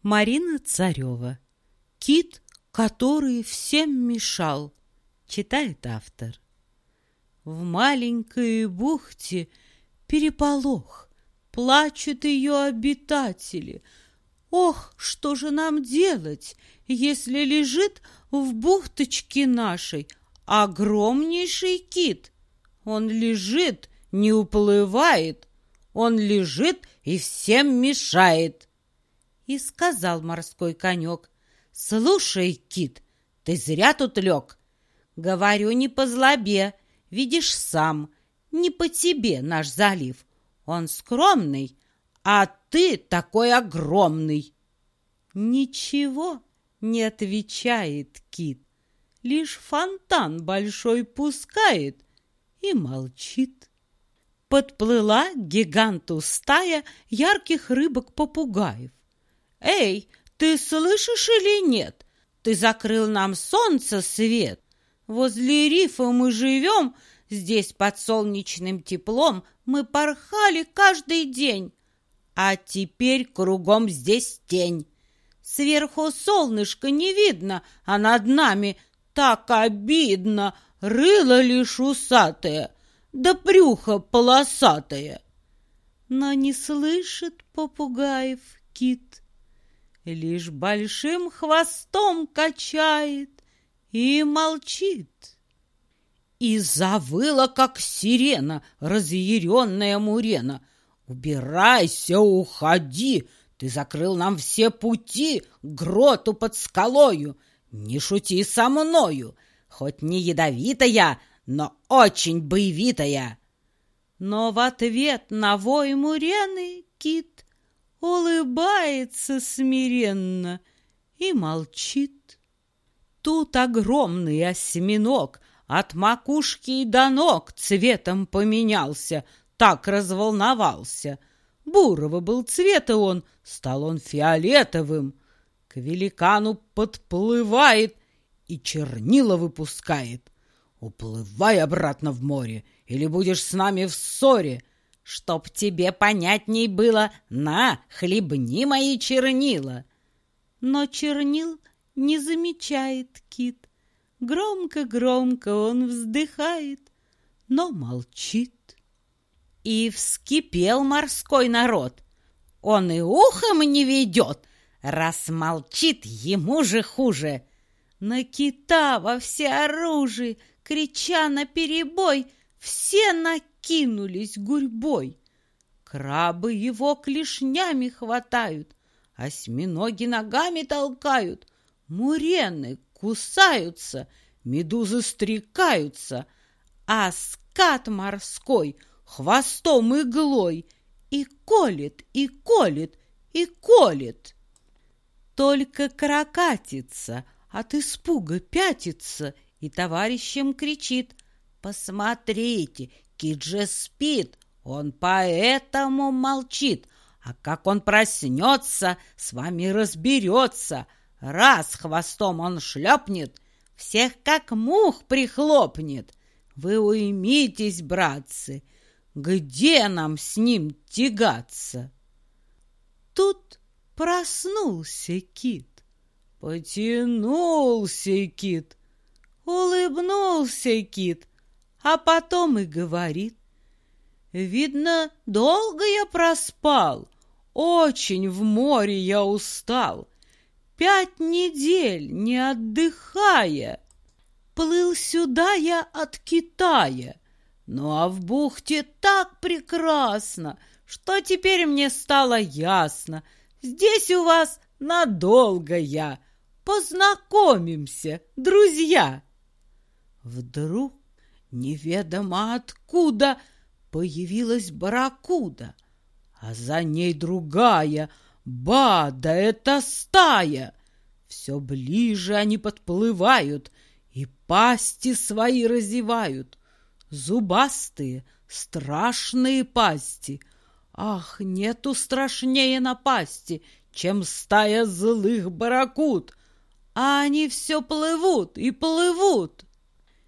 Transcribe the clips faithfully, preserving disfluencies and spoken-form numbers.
Марина Царева. Кит, который всем мешал. Читает автор. В маленькой бухте переполох, плачут ее обитатели. Ох, что же нам делать, если лежит в бухточке нашей огромнейший кит? Он лежит, не уплывает, он лежит и всем мешает. И сказал морской конек: слушай, кит, ты зря тут лег. Говорю не по злобе, видишь сам, не по тебе наш залив. Он скромный, а ты такой огромный. Ничего не отвечает кит, лишь фонтан большой пускает и молчит. Подплыла к гиганту стая ярких рыбок-попугаев. Эй, ты слышишь или нет? Ты закрыл нам солнце свет. Возле рифа мы живем, здесь под солнечным теплом мы порхали каждый день. А теперь кругом здесь тень. Сверху солнышко не видно, а над нами так обидно. Рыло лишь усатое, да брюхо полосатое. Но не слышит попугаев кит, лишь большим хвостом качает и молчит. И завыла, как сирена, разъяренная мурена: убирайся, уходи, ты закрыл нам все пути к гроту под скалою. Не шути со мною, хоть не ядовитая, но очень боевитая. Но в ответ на вой мурены кит улыбается смиренно и молчит. Тут огромный осьминог от макушки до ног цветом поменялся, так разволновался. Бурого был цвета он, стал он фиолетовым. К великану подплывает и чернила выпускает. Уплывай обратно в море, или будешь с нами в ссоре. Чтоб тебе понятней было, на, хлебни мои чернила. Но чернил не замечает кит. Громко-громко он вздыхает, но молчит. И вскипел морской народ. Он и ухом не ведет, раз молчит, ему же хуже. На кита во всеоружии, крича наперебой, все накинулись гурьбой. Крабы его клешнями хватают, осьминоги ногами толкают, мурены кусаются, медузы стрекаются, а скат морской хвостом иглой и колет, и колет, и колет. Только каракатица от испуга пятится и товарищам кричит: посмотрите, кит же спит, он поэтому молчит. А как он проснется, с вами разберется. Раз хвостом он шлепнет, всех как мух прихлопнет. Вы уймитесь, братцы, где нам с ним тягаться? Тут проснулся кит, потянулся кит, улыбнулся кит, а потом и говорит: видно, долго я проспал, очень в море я устал. Пять недель, не отдыхая, плыл сюда я от Китая. Ну а в бухте так прекрасно, что теперь мне стало ясно: здесь у вас надолго я. Познакомимся, друзья. Вдруг неведомо откуда появилась барракуда, а за ней другая. Ба, да это стая! Все ближе они подплывают и пасти свои разевают. Зубастые, страшные пасти. Ах, нету страшнее напасти, чем стая злых барракуд. А они все плывут и плывут.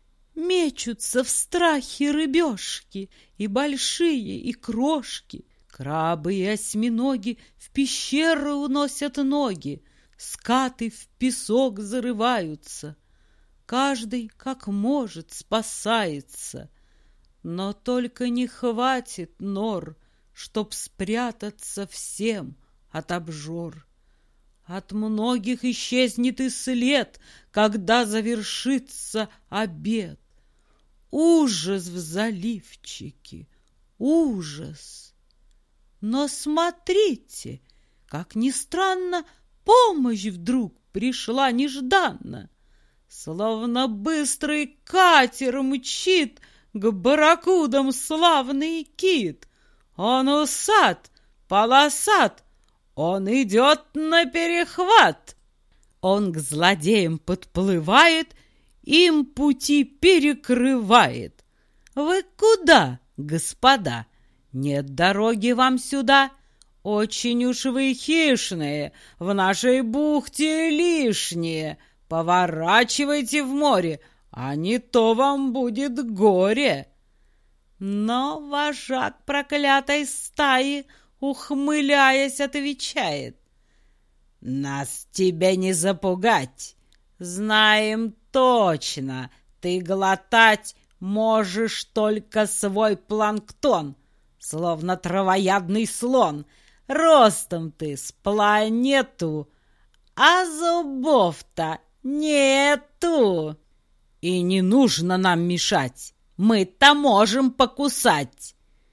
Мечутся в страхе рыбешки, и большие, и крошки. Крабы и осьминоги в пещеры уносят ноги, скаты в песок зарываются. Каждый, как может, спасается, но только не хватит нор, чтоб спрятаться всем от обжор. От многих исчезнет и след, когда завершится обед. Ужас в заливчике, ужас! Но смотрите, как ни странно, помощь вдруг пришла нежданно. Словно быстрый катер мчит к барракудам славный кит. Он усат, полосат, он идет на перехват. Он к злодеям подплывает, им пути перекрывает. Вы куда, господа? Нет дороги вам сюда. Очень уж вы хищные, в нашей бухте лишние. Поворачивайте в море, а не то вам будет горе. Но вожак проклятой стаи, ухмыляясь, отвечает: нас тебе не запугать. Знаем точно, ты глотать можешь только свой планктон, словно травоядный слон. Ростом ты с планету, а зубов-то нету. И не нужно нам мешать, мы-то можем покусать.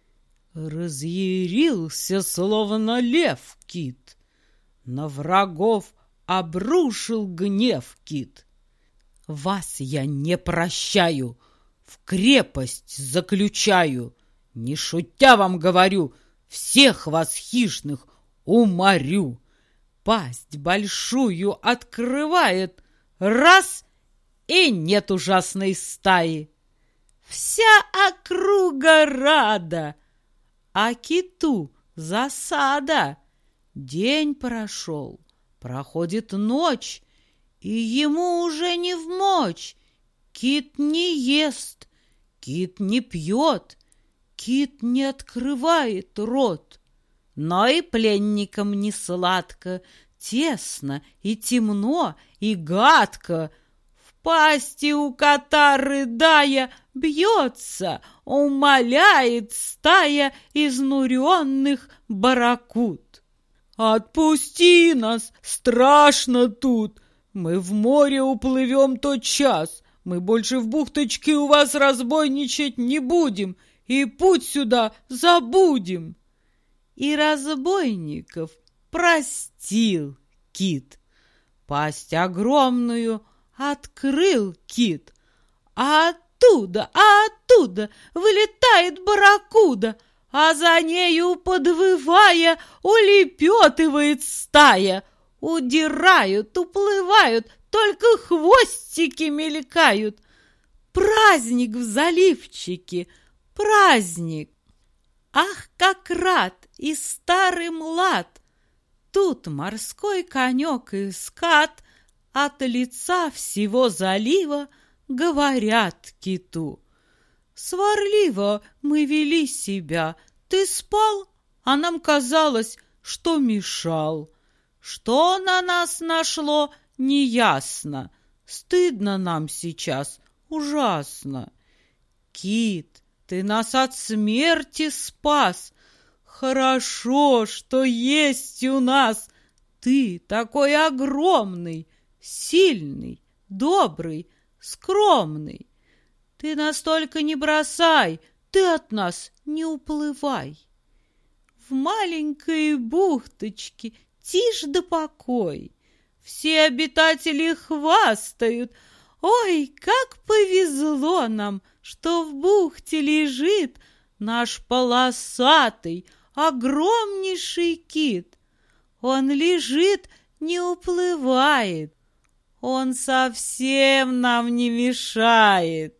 Разъярился, словно лев, кит. На врагов обрушил гнев кит. Вас я не прощаю, в крепость заключаю. Не шутя вам говорю, всех вас хищных уморю. Пасть большую открывает, раз — и нет ужасной стаи. Вся округа рада, а киту засада. День прошел, проходит ночь, и ему уже не вмочь. Кит не ест, кит не пьет, кит не открывает рот. Но и пленникам не сладко, тесно и темно и гадко. В пасти у кота, рыдая, бьется, умоляет стая изнуренных барракуд. «Отпусти нас, страшно тут! Мы в море уплывем тотчас, мы больше в бухточке у вас разбойничать не будем и путь сюда забудем!» И разбойников простил кит. Пасть огромную открыл кит, а оттуда, а оттуда вылетает барракуда, а за нею, подвывая, улепетывает стая. Удирают, уплывают, только хвостики мелькают. Праздник в заливчике, праздник! Ах, как рад и старый млад! Тут морской конек и скат от лица всего залива говорят киту: сварливо мы вели себя, ты спал, а нам казалось, что мешал. Что на нас нашло, неясно, стыдно нам сейчас, ужасно. Кит, ты нас от смерти спас. Хорошо, что есть у нас ты такой огромный, сильный, добрый, скромный. Ты нас только не бросай, ты от нас не уплывай. В маленькой бухточке тишь да покой. Все обитатели хвастают: ой, как повезло нам, что в бухте лежит наш полосатый, огромнейший кит. Он лежит, не уплывает, он совсем нам не мешает.